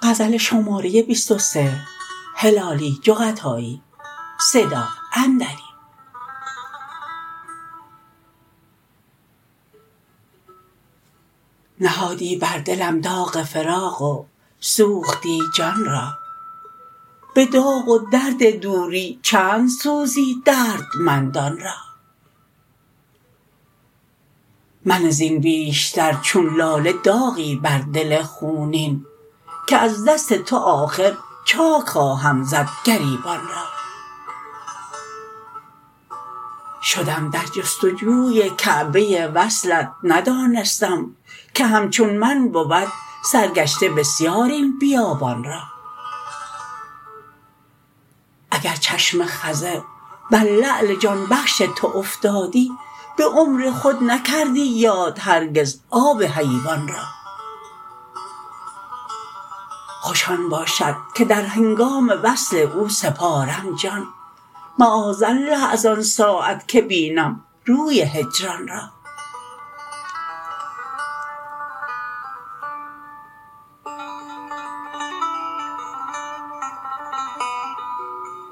نهادی بر دلم داغ فراق و سوختی جان را به داغ و درد دوری چند سوزی دردمندان را منه زین بیشتر چون لاله داغی بر دل خونین که از دست تو آخر چاک خواهم زد گریبان را شدم در جستجوی کعبه وصلت ندانستم که همچون من بود سرگشته بسیار این بیابان را اگر چشم خضر بر لعل جان بخش تو افتادی به عمر خود نکردی یاد هرگز آب حیوان را خوش آن باشد که در هنگام وصل او سپارم جان معاذالله از آن ساعت که بینم روی هجران را